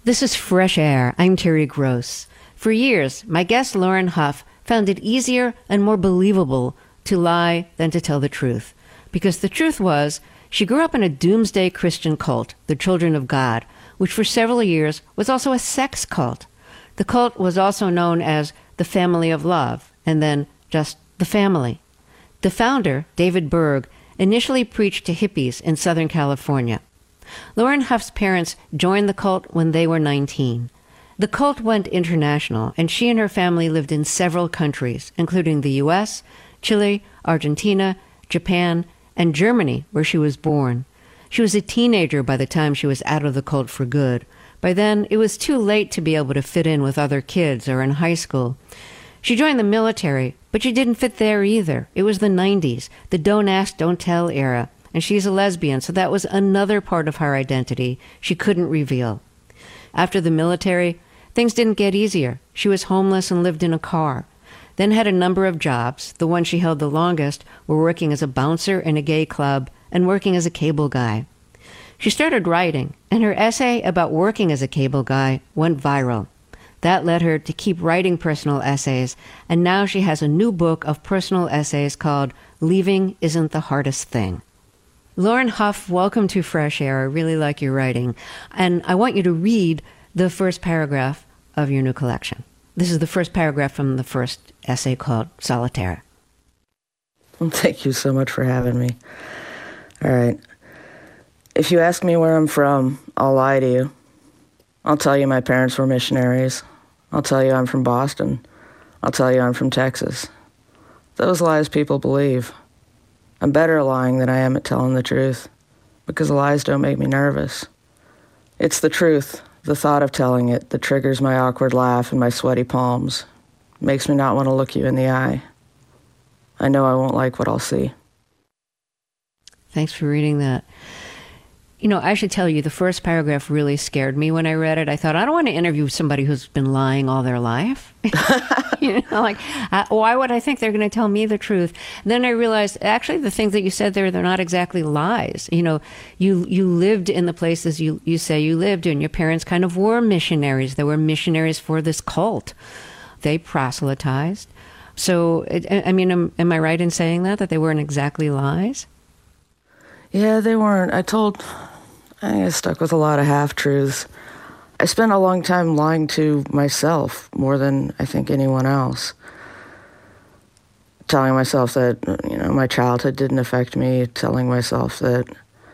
This is Fresh Air. I'm Terry Gross. For years, my guest Lauren Huff found it easier and more believable to lie than to tell the truth. Because the truth was, she grew up in a doomsday Christian cult, the Children of God, which for several years was also a sex cult. The cult was also known as the Family of Love, and then just the Family. The founder, David Berg, initially preached to hippies in Southern California. Lauren Huff's parents joined the cult when they were 19. The cult went international, and she and her family lived in several countries, including the U.S., Chile, Argentina, Japan, and Germany, where she was born. She was a teenager by the time she was out of the cult for good. By then, it was too late to be able to fit in with other kids or in high school. She joined the military, but she didn't fit there either. It was the 90s, the don't ask, don't tell era. And she's a lesbian, so that was another part of her identity she couldn't reveal. After the military, things didn't get easier. She was homeless and lived in a car. Then had a number of jobs. The one she held the longest were working as a bouncer in a gay club and working as a cable guy. She started writing, and her essay about working as a cable guy went viral. That led her to keep writing personal essays, and now she has a new book of personal essays called Leaving Isn't the Hardest Thing. Lauren Huff, welcome to Fresh Air. I really like your writing. And I want you to read the first paragraph of your new collection. This is the first paragraph from the first essay called Solitaire. Well, thank you so much for having me. All right. If you ask me where I'm from, I'll lie to you. I'll tell you my parents were missionaries. I'll tell you I'm from Boston. I'll tell you I'm from Texas. Those lies people believe. I'm better at lying than I am at telling the truth, because lies don't make me nervous. It's the truth, the thought of telling it, that triggers my awkward laugh and my sweaty palms. Makes me not want to look you in the eye. I know I won't like what I'll see. Thanks for reading that. You know, I should tell you, the first paragraph really scared me when I read it. I thought, I don't want to interview somebody who's been lying all their life. You know, like, why would I think they're going to tell me the truth? Then I realized, actually, the things that you said there, they're not exactly lies. You know, you lived in the places you say you lived in. Your parents kind of were missionaries. They were missionaries for this cult. They proselytized. So, I mean, am I right in saying that they weren't exactly lies? Yeah, they weren't. I stuck with a lot of half-truths. I spent a long time lying to myself more than I think anyone else. Telling myself that, you know, my childhood didn't affect me, telling myself that,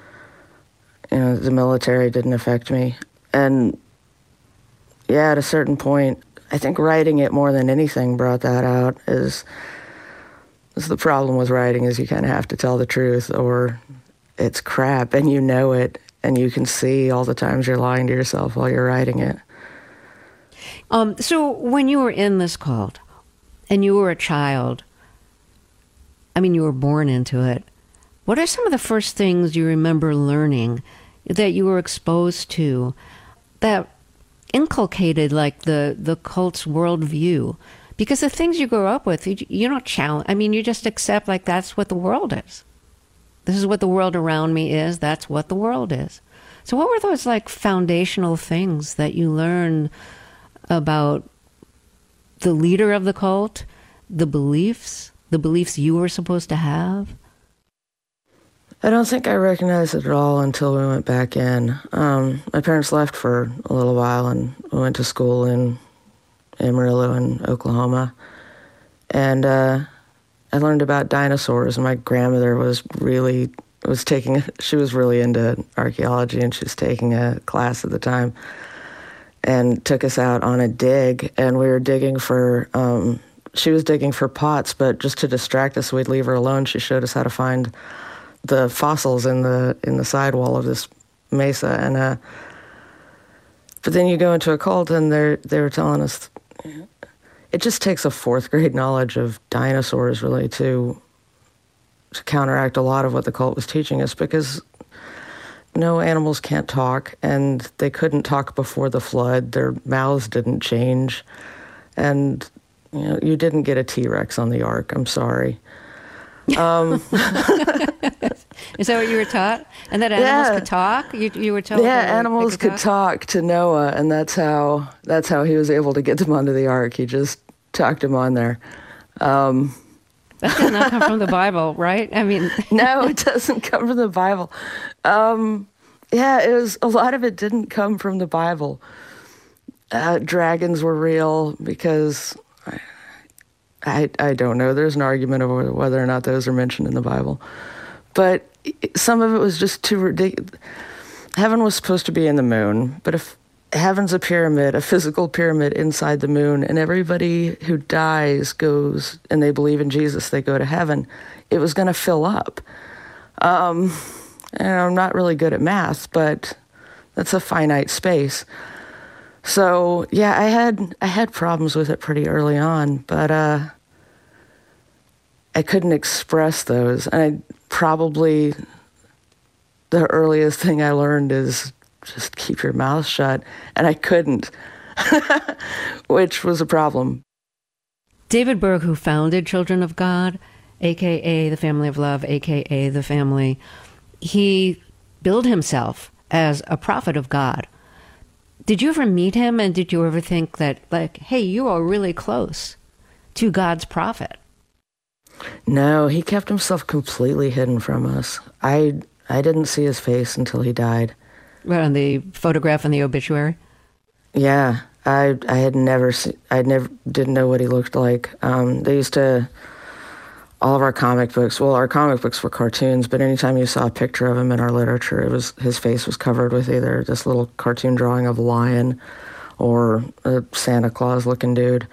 you know, the military didn't affect me. And yeah, at a certain point, I think writing it more than anything brought that out. Is the problem with writing is you kind of have to tell the truth, or it's crap and you know it, and you can see all the times you're lying to yourself while you're writing it. So when you were in this cult and you were a child, I mean, you were born into it, what are some of the first things you remember learning that you were exposed to that inculcated like the cult's worldview? Because the things you grow up with, you don't challenge. I mean, you just accept like that's what the world is. This is what the world around me is. That's what the world is. So what were those like foundational things that you learned about the leader of the cult, the beliefs you were supposed to have? I don't think I recognized it at all until we went back in. My parents left for a little while, and we went to school in Amarillo in Oklahoma. And I learned about dinosaurs, and my grandmother she was really into archaeology, and she was taking a class at the time, and took us out on a dig, and we were digging for, she was digging for pots, but just to distract us, we'd leave her alone. She showed us how to find the fossils in the sidewall of this mesa, and but then you go into a cult, and they were telling us, it just takes a fourth grade knowledge of dinosaurs really to counteract a lot of what the cult was teaching us, because no, animals can't talk, and they couldn't talk before the flood. Their mouths didn't change, and you know, you didn't get a T-Rex on the Ark. I'm sorry. Is that what you were taught? And that animals could talk? You were told? Yeah, animals could talk to Noah, and that's how he was able to get them onto the ark. He just talked them on there. That does not come from the Bible, right? I mean... No, it doesn't come from the Bible. Yeah, a lot of it didn't come from the Bible. Dragons were real because I don't know. There's an argument over whether or not those are mentioned in the Bible. But some of it was just too ridiculous. Heaven was supposed to be in the moon, but if heaven's a pyramid, a physical pyramid inside the moon, and everybody who dies goes, and they believe in Jesus, they go to heaven, it was going to fill up. And I'm not really good at math, but that's a finite space. So yeah, I had problems with it pretty early on, but I couldn't express those. And probably the earliest thing I learned is just keep your mouth shut, and I couldn't, which was a problem. David Berg, who founded Children of God, a.k.a. the Family of Love, a.k.a. the Family, he billed himself as a prophet of God. Did you ever meet him, and did you ever think that, like, hey, you are really close to God's prophet? No, he kept himself completely hidden from us. I didn't see his face until he died. Right, on the photograph in the obituary? Yeah, I had never seen, didn't know what he looked like. They used to, all of our comic books, well, our comic books were cartoons, but anytime you saw a picture of him in our literature, his face was covered with either this little cartoon drawing of a lion or a Santa Claus looking dude.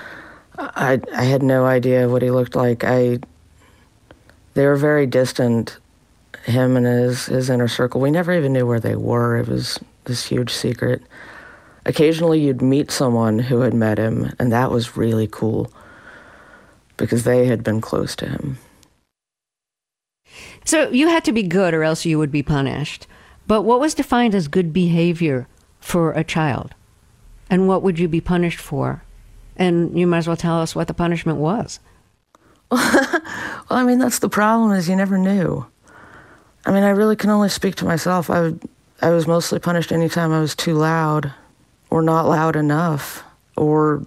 I had no idea what he looked like. They were very distant, him and his inner circle. We never even knew where they were. It was this huge secret. Occasionally you'd meet someone who had met him, and that was really cool because they had been close to him. So you had to be good or else you would be punished. But what was defined as good behavior for a child? And what would you be punished for? And you might as well tell us what the punishment was. Well, I mean, that's the problem, is you never knew. I mean, I really can only speak to myself. I was mostly punished anytime I was too loud or not loud enough or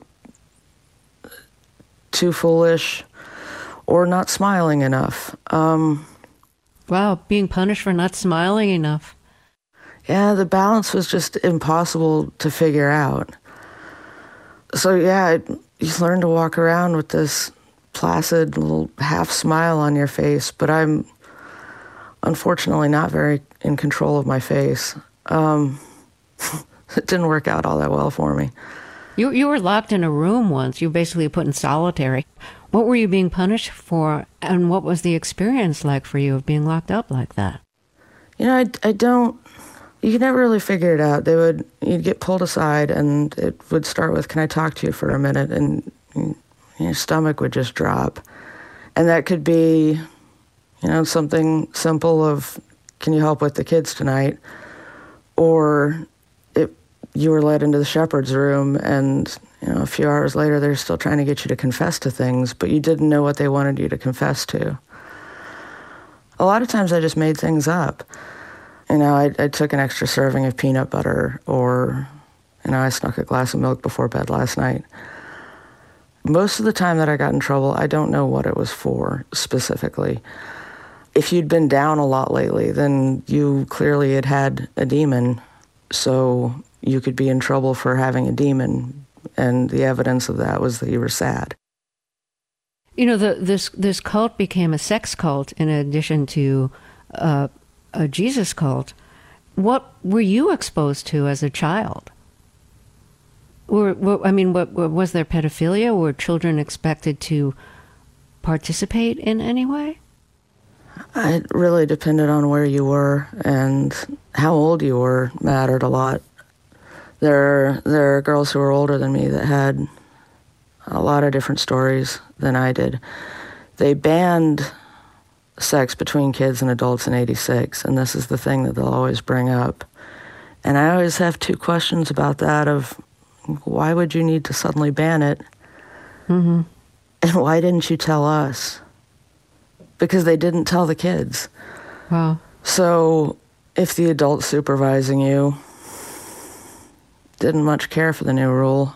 too foolish or not smiling enough. Wow, being punished for not smiling enough. Yeah, the balance was just impossible to figure out. So yeah, you learn to walk around with this placid little half smile on your face, but I'm unfortunately not very in control of my face. It didn't work out all that well for me. You were locked in a room once. You were basically put in solitary. What were you being punished for, and what was the experience like for you of being locked up like that? You know, you could never really figure it out. You'd get pulled aside, and it would start with, "Can I talk to you for a minute?" And your stomach would just drop. And that could be, something simple of, "Can you help with the kids tonight?" Or you were led into the shepherd's room, and a few hours later they're still trying to get you to confess to things, but you didn't know what they wanted you to confess to. A lot of times I just made things up. I took an extra serving of peanut butter, or I snuck a glass of milk before bed last night. Most of the time that I got in trouble, I don't know what it was for specifically. If you'd been down a lot lately, then you clearly had a demon, so you could be in trouble for having a demon, and the evidence of that was that you were sad. This cult became a sex cult in addition to a Jesus cult. What were you exposed to as a child? Was there pedophilia? Were children expected to participate in any way? It really depended on where you were, and how old you were mattered a lot. There are girls who were older than me that had a lot of different stories than I did. They banned sex between kids and adults in '86, and this is the thing that they'll always bring up. And I always have two questions about that of, why would you need to suddenly ban it? Mm-hmm. And why didn't you tell us? Because they didn't tell the kids. Wow. So if the adult supervising you didn't much care for the new rule,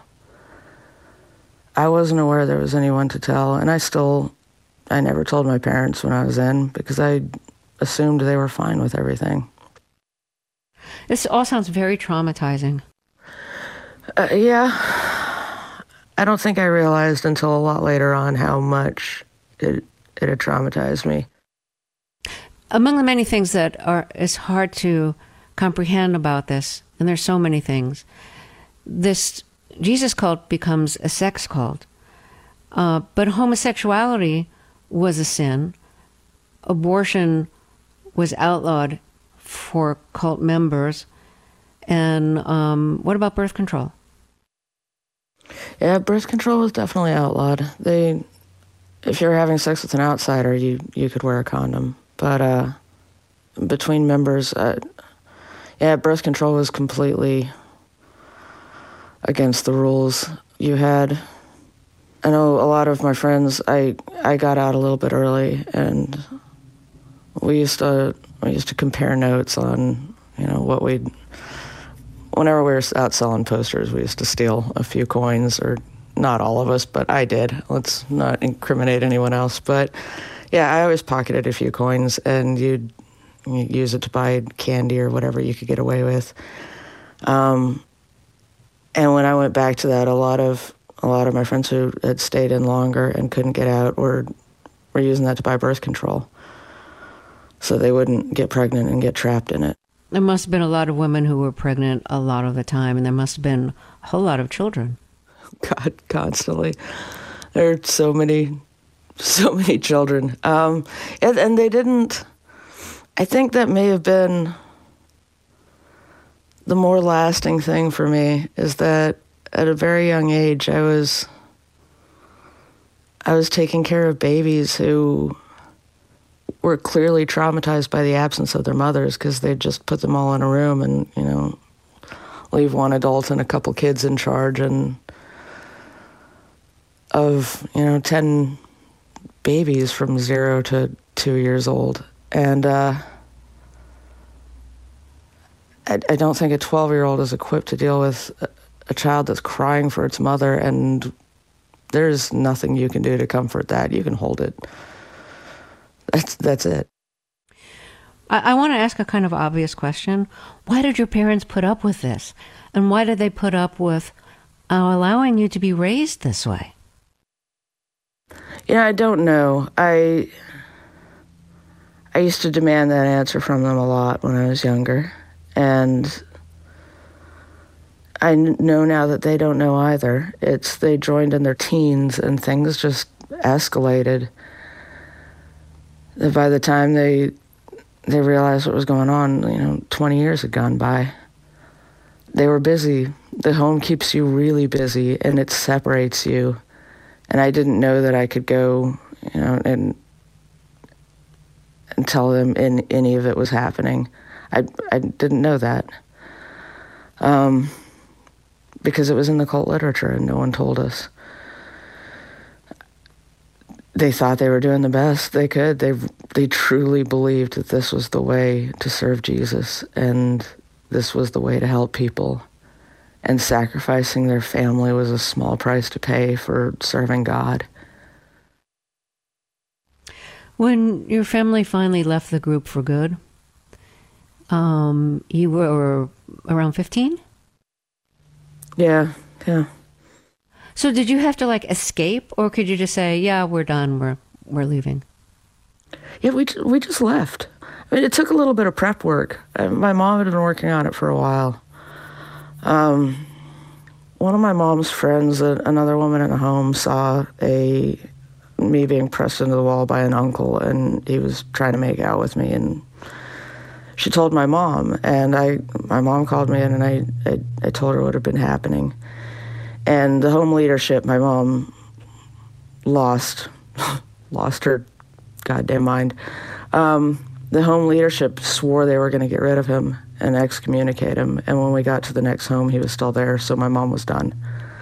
I wasn't aware there was anyone to tell, and I never told my parents when I was in because I assumed they were fine with everything. This all sounds very traumatizing. Yeah. I don't think I realized until a lot later on how much it had traumatized me. Among the many things that is hard to comprehend about this, and there's so many things, this Jesus cult becomes a sex cult. But homosexuality was a sin. Abortion was outlawed for cult members. And what about birth control? Yeah, birth control was definitely outlawed. If you're having sex with an outsider, you could wear a condom. But between members, birth control was completely against the rules. I know a lot of my friends, I got out a little bit early, and we used to compare notes on, whenever we were out selling posters, we used to steal a few coins, or not all of us, but I did. Let's not incriminate anyone else. But yeah, I always pocketed a few coins, and you'd use it to buy candy or whatever you could get away with. And when I went back to that, a lot of my friends who had stayed in longer and couldn't get out were using that to buy birth control, so they wouldn't get pregnant and get trapped in it. There must have been a lot of women who were pregnant a lot of the time, and there must have been a whole lot of children. God, constantly. There are so many children. And they didn't, I think that may have been the more lasting thing for me, is that at a very young age, I was taking care of babies who were clearly traumatized by the absence of their mothers, because they'd just put them all in a room and, leave one adult and a couple kids in charge, and of, 10 babies from 0 to 2 years old. And I don't think a 12-year-old is equipped to deal with a child that's crying for its mother, and there's nothing you can do to comfort that. You can hold it. That's it. I want to ask a kind of obvious question. Why did your parents put up with this? And why did they put up with allowing you to be raised this way? Yeah, I don't know. I used to demand that answer from them a lot when I was younger. And I know now that they don't know either. They joined in their teens and things just escalated. By the time they realized what was going on, 20 years had gone by. They were busy. The home keeps you really busy, and it separates you. And I didn't know that I could go, and tell them any of it was happening. I didn't know that. Because it was in the cult literature and no one told us. They thought they were doing the best they could. They truly believed that this was the way to serve Jesus, and this was the way to help people. And sacrificing their family was a small price to pay for serving God. When your family finally left the group for good, you were around 15? Yeah. So did you have to escape, or could you just say, yeah, we're done, we're leaving? Yeah, we just left. I mean, it took a little bit of prep work. My mom had been working on it for a while. One of my mom's friends, another woman in the home, saw me being pressed into the wall by an uncle, and he was trying to make out with me, and she told my mom, and my mom called me in, and I told her what had been happening. And the home leadership, my mom lost her goddamn mind. The home leadership swore they were going to get rid of him and excommunicate him. And when we got to the next home, he was still there, so my mom was done.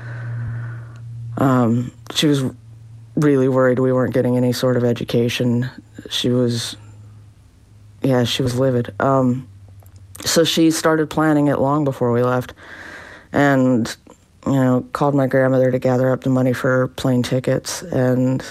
She was really worried we weren't getting any sort of education. She was Yeah, she was livid. So she started planning it long before we left, and called my grandmother to gather up the money for plane tickets, and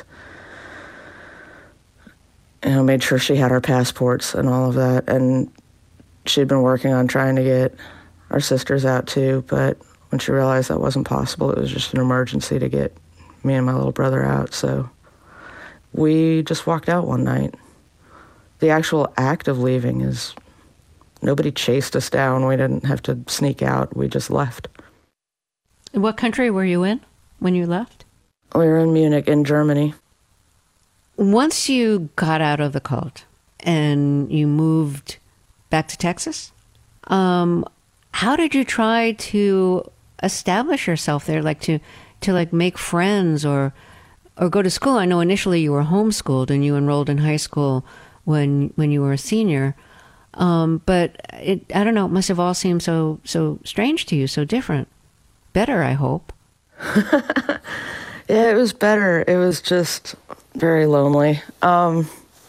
made sure she had our passports and all of that. And she'd been working on trying to get our sisters out too, but when she realized that wasn't possible, it was just an emergency to get me and my little brother out. So we just walked out one night. The actual act of leaving is, nobody chased us down. We didn't have to sneak out. We just left. What country were you in when you left? We were in Munich, in Germany. Once you got out of the cult and you moved back to Texas, how did you try to establish yourself there, like to make friends or go to school? I know initially you were homeschooled and you enrolled in high school when you were a senior, but I don't know, it must have all seemed so strange to you, so different. Better, I hope. Yeah, it was better. It was just very lonely. I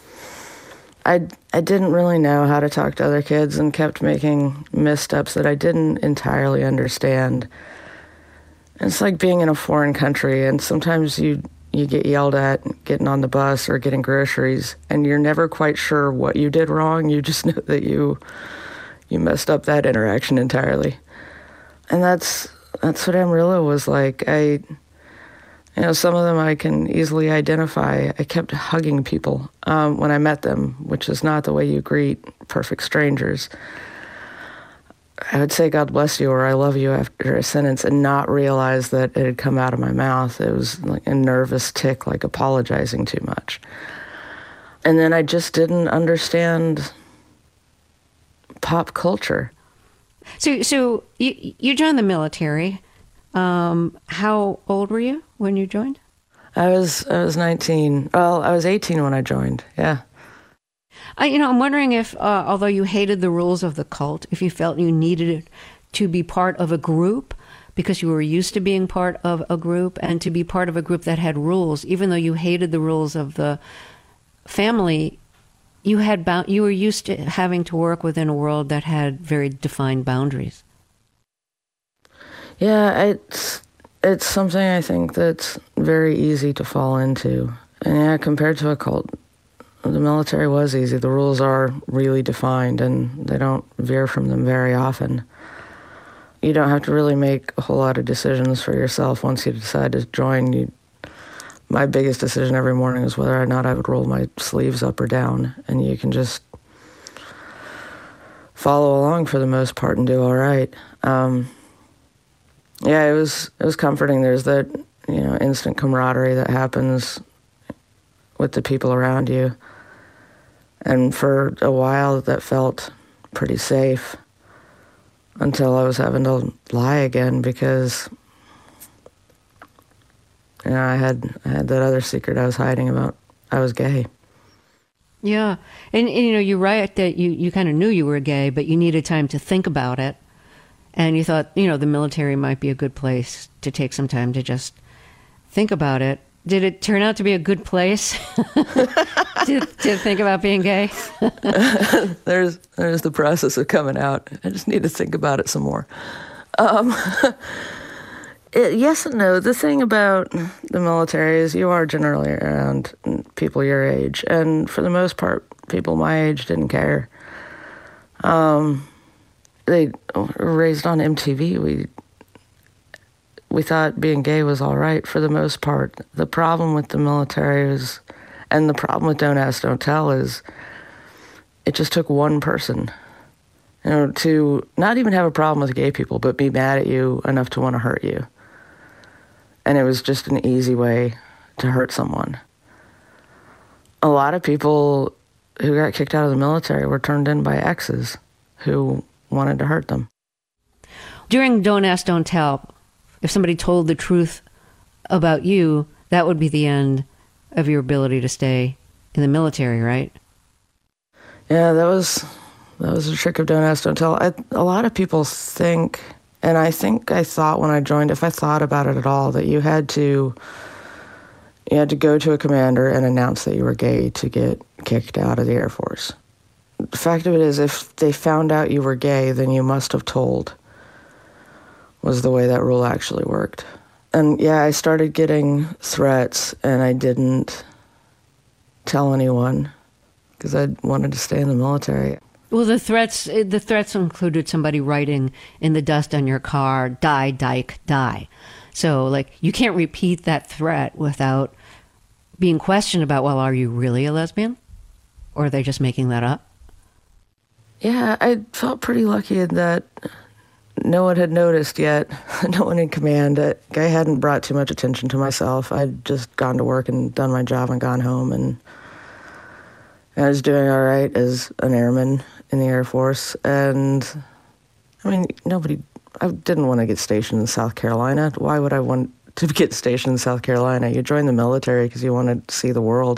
didn't really know how to talk to other kids and kept making missteps that I didn't entirely understand. It's like being in a foreign country, and sometimes you get yelled at getting on the bus or getting groceries, and you're never quite sure what you did wrong. You just know that you messed up that interaction entirely. And that's what Amarillo was like. Some of them I can easily identify. I kept hugging people when I met them, which is not the way you greet perfect strangers. I would say God bless you or I love you after a sentence and not realize that it had come out of my mouth. It was like a nervous tick, like apologizing too much. And then I just didn't understand pop culture. So you joined the military. How old were you when you joined? I was 19. Well, I was 18 when I joined. Yeah. I'm wondering if, although you hated the rules of the cult, if you felt you needed to be part of a group because you were used to being part of a group, and to be part of a group that had rules, even though you hated the rules of the family, you were used to having to work within a world that had very defined boundaries. Yeah, it's something I think that's very easy to fall into. And yeah, compared to a cult, the military was easy. The rules are really defined, and they don't veer from them very often. You don't have to really make a whole lot of decisions for yourself once you decide to join. My biggest decision every morning is whether or not I would roll my sleeves up or down, and you can just follow along for the most part and do all right. Yeah, it was comforting. There's that, instant camaraderie that happens with the people around you. And for a while that felt pretty safe until I was having to lie again because I had that other secret I was hiding about. I was gay. Yeah. And you write that you kind of knew you were gay, but you needed time to think about it. And you thought, the military might be a good place to take some time to just think about it. Did it turn out to be a good place to think about being gay? There's the process of coming out. I just need to think about it some more. Yes and no. The thing about the military is you are generally around people your age. And for the most part, people my age didn't care. They were raised on MTV. We thought being gay was all right for the most part. The problem with the military is, and the problem with Don't Ask, Don't Tell is, it just took one person, to not even have a problem with gay people, but be mad at you enough to want to hurt you. And it was just an easy way to hurt someone. A lot of people who got kicked out of the military were turned in by exes who wanted to hurt them. During Don't Ask, Don't Tell, if somebody told the truth about you, that would be the end of your ability to stay in the military, right? Yeah, that was the trick of Don't Ask, Don't Tell. A lot of people think, and I think I thought when I joined, if I thought about it at all, that you had to go to a commander and announce that you were gay to get kicked out of the Air Force. The fact of it is, if they found out you were gay, then you must have told, was the way that rule actually worked. And yeah, I started getting threats, and I didn't tell anyone because I wanted to stay in the military. Well, the threats included somebody writing in the dust on your car, "Die, Dyke, die." So, like, you can't repeat that threat without being questioned about, well, are you really a lesbian? Or are they just making that up? Yeah, I felt pretty lucky in that no one had noticed yet. No one in command. I hadn't brought too much attention to myself. I'd just gone to work and done my job and gone home, and I was doing all right as an airman in the Air Force. And, I mean, I didn't want to get stationed in South Carolina. Why would I want to get stationed in South Carolina? You join the military because you want to see the world.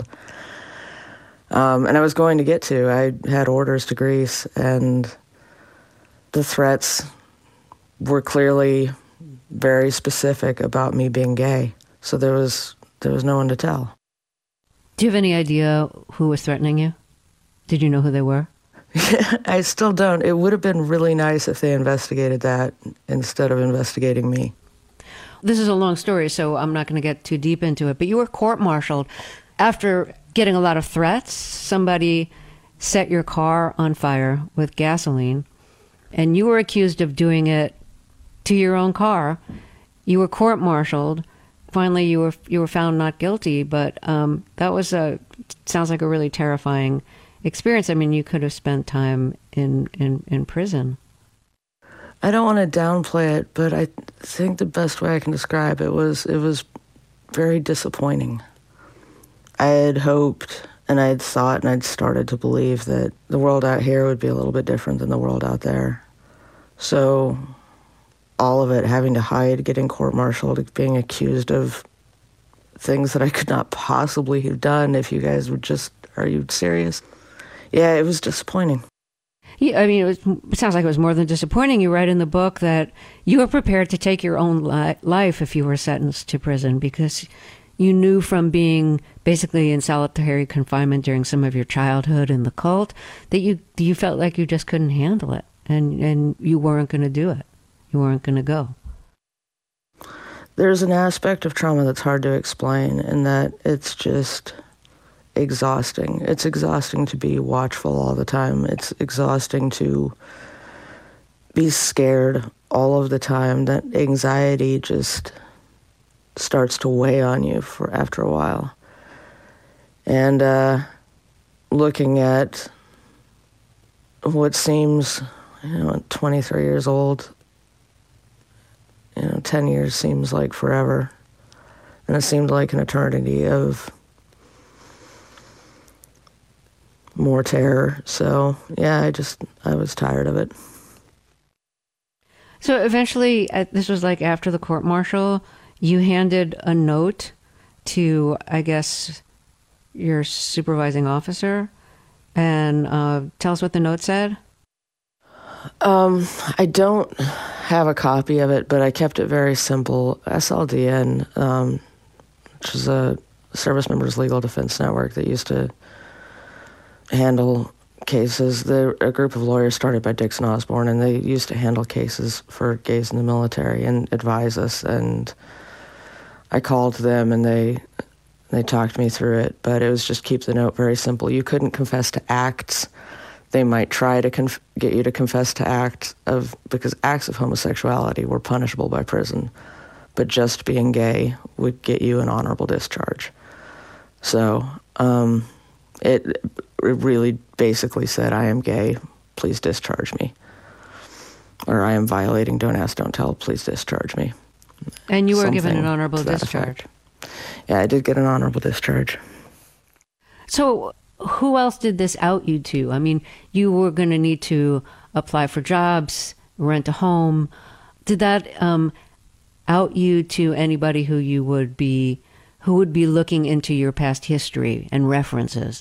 And I was going to get to. I had orders to Greece, and the threats were clearly very specific about me being gay. So there was no one to tell. Do you have any idea who was threatening you? Did you know who they were? I still don't. It would have been really nice if they investigated that instead of investigating me. This is a long story, so I'm not going to get too deep into it, but you were court-martialed after getting a lot of threats. Somebody set your car on fire with gasoline, and you were accused of doing it to your own car. You were court-martialed. Finally, you were found not guilty, but that sounds like a really terrifying experience. I mean, you could have spent time in prison. I don't want to downplay it, but I think the best way I can describe it was very disappointing. I had hoped, and I had thought, and I'd started to believe that the world out here would be a little bit different than the world out there. So all of it, having to hide, getting court-martialed, being accused of things that I could not possibly have done if you guys were just, are you serious? Yeah, it was disappointing. Yeah, I mean, it sounds like it was more than disappointing. You write in the book that you were prepared to take your own life if you were sentenced to prison because you knew from being basically in solitary confinement during some of your childhood in the cult that you felt like you just couldn't handle it and you weren't going to do it. You weren't going to go. There's an aspect of trauma that's hard to explain, in that it's just exhausting. It's exhausting to be watchful all the time. It's exhausting to be scared all of the time. That anxiety just starts to weigh on you after a while. And looking at what seems, 23 years old, 10 years seems like forever. And it seemed like an eternity of more terror. So, yeah, I was tired of it. So eventually, this was like after the court-martial, you handed a note to, I guess, your supervising officer. And tell us what the note said. I don't have a copy of it, but I kept it very simple. SLDN, which is a Service Members Legal Defense Network that used to handle cases. They're a group of lawyers started by Dixon Osborne, and they used to handle cases for gays in the military and advise us. And I called them, and they talked me through it, but it was just keep the note very simple. You couldn't confess to acts. They might try to get you to confess to because acts of homosexuality were punishable by prison, but just being gay would get you an honorable discharge. So it really basically said, I am gay, please discharge me. Or I am violating don't ask, don't tell, please discharge me. And you were given an honorable discharge. Yeah, I did get an honorable discharge. So who else did this out you to? I mean, you were going to need to apply for jobs, rent a home. Did that out you to anybody who would be looking into your past history and references?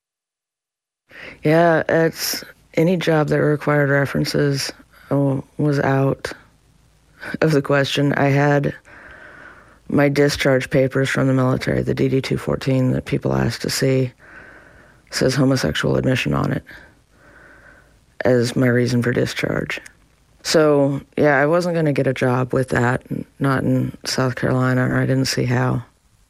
Yeah, it's any job that required references was out of the question. I had my discharge papers from the military, the DD-214 that people asked to see, says homosexual admission on it. as my reason for discharge. So, yeah, I wasn't going to get a job with that, not in South Carolina, or I didn't see how.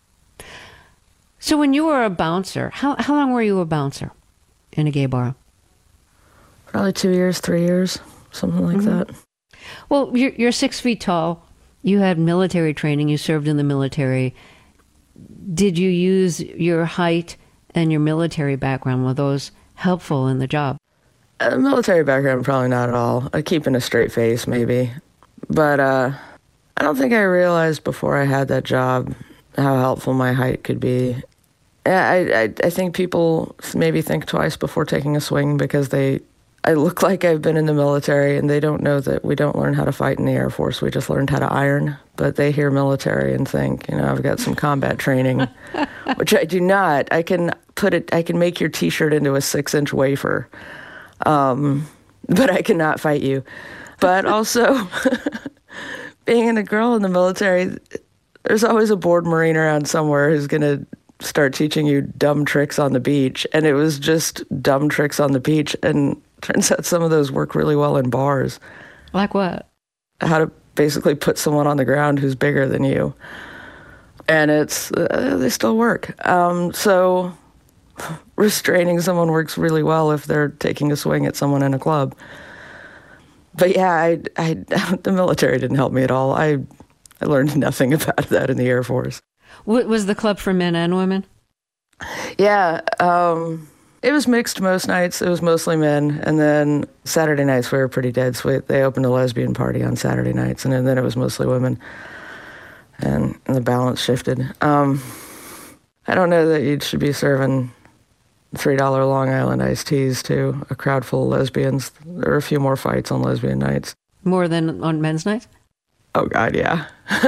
So when you were a bouncer, how long were you a bouncer in a gay bar? Probably 2 years, 3 years, something like that. Well, you're 6 feet tall. You had military training. You served in the military. Did you use your height and your military background? Were those helpful in the job? Military background, probably not at all. Keeping a straight face, maybe. But I don't think I realized before I had that job how helpful my height could be. Yeah, I think people maybe think twice before taking a swing because I look like I've been in the military, and they don't know that we don't learn how to fight in the Air Force. We just learned how to iron. But they hear military and think, I've got some combat training, which I do not. I can make your T-shirt into a 6-inch wafer. But I cannot fight you. But also, being a girl in the military, there's always a bored Marine around somewhere who's going to start teaching you dumb tricks on the beach. And it was just dumb tricks on the beach. And turns out some of those work really well in bars. Like what? How to basically put someone on the ground who's bigger than you. And they still work. So restraining someone works really well if they're taking a swing at someone in a club. But yeah, the military didn't help me at all. I learned nothing about that in the Air Force. Was the club for men and women? Yeah, it was mixed most nights. It was mostly men. And then Saturday nights we were pretty dead sweet. They opened a lesbian party on Saturday nights, and then it was mostly women. And the balance shifted. I don't know that you should be serving $3 Long Island iced teas to a crowd full of lesbians. There were a few more fights on lesbian nights. More than on men's nights? Oh, God, yeah.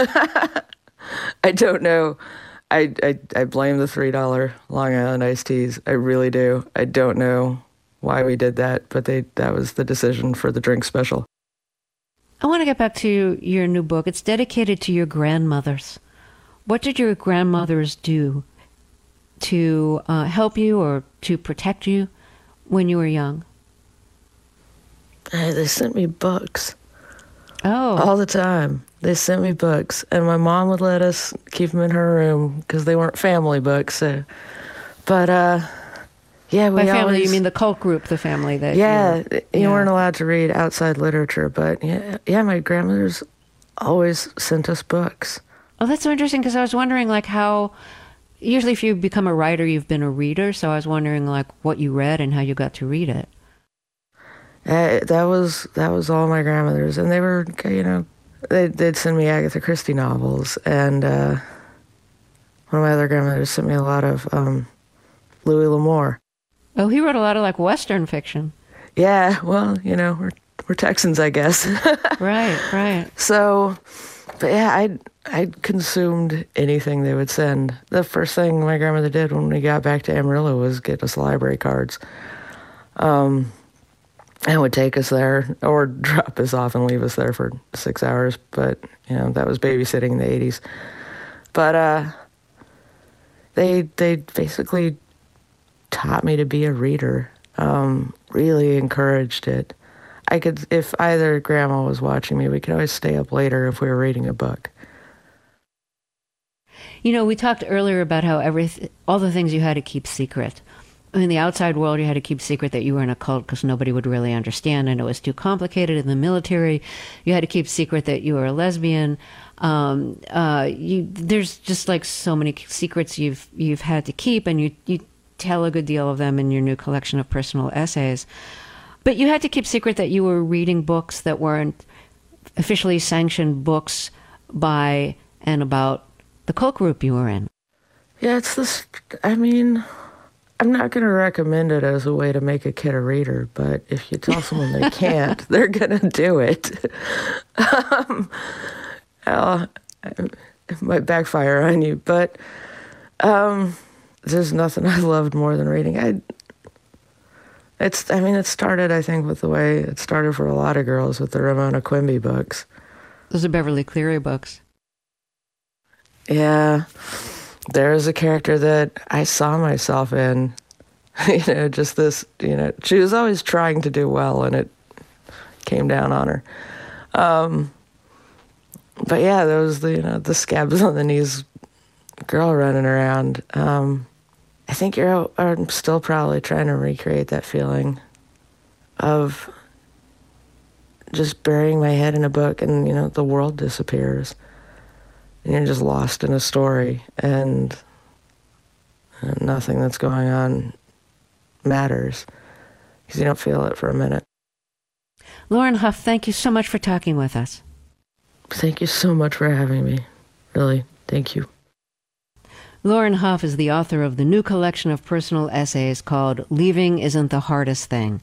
I don't know. I blame the $3 Long Island iced teas. I really do. I don't know why we did that, but that was the decision for the drink special. I want to get back to your new book. It's dedicated to your grandmothers. What did your grandmothers do to help you or to protect you when you were young? They sent me books. Oh. All the time. They sent me books, and my mom would let us keep them in her room because they weren't family books. So. But, yeah, we By family, always, you mean the cult group, the family that you weren't allowed to read outside literature, but yeah, my grandmothers always sent us books. Oh, that's so interesting, because I was wondering, like, how... Usually if you become a writer, you've been a reader, so I was wondering, like, what you read and how you got to read it. That was all my grandmothers, and they were, they'd send me Agatha Christie novels, and one of my other grandmothers sent me a lot of Louis L'Amour. Oh, he wrote a lot of, like, Western fiction. Yeah, well, we're Texans, I guess. Right. So, but yeah, I consumed anything they would send. The first thing my grandmother did when we got back to Amarillo was get us library cards. And would take us there or drop us off and leave us there for 6 hours. But, that was babysitting in the 80s. But they basically taught me to be a reader, really encouraged it. If either grandma was watching me, we could always stay up later if we were reading a book. We talked earlier about how all the things you had to keep secret. In the outside world, you had to keep secret that you were in a cult because nobody would really understand, and it was too complicated. In the military, you had to keep secret that you were a lesbian. There's just like so many secrets you've had to keep, and you tell a good deal of them in your new collection of personal essays. But you had to keep secret that you were reading books that weren't officially sanctioned books by and about the cult group you were in. Yeah, I'm not going to recommend it as a way to make a kid a reader, but if you tell someone they can't, they're going to do it. It might backfire on you, but there's nothing I loved more than reading. It started, I think, with the way it started for a lot of girls with the Ramona Quimby books. Those are Beverly Cleary books. Yeah. There is a character that I saw myself in, Just this, she was always trying to do well, and it came down on her. But yeah, there was the scabs on the knees girl running around. I think I'm still probably trying to recreate that feeling of just burying my head in a book and, the world disappears. And you're just lost in a story, and nothing that's going on matters because you don't feel it for a minute. Lauren Huff, thank you so much for talking with us. Thank you so much for having me. Really, thank you. Lauren Huff is the author of the new collection of personal essays called Leaving Isn't the Hardest Thing.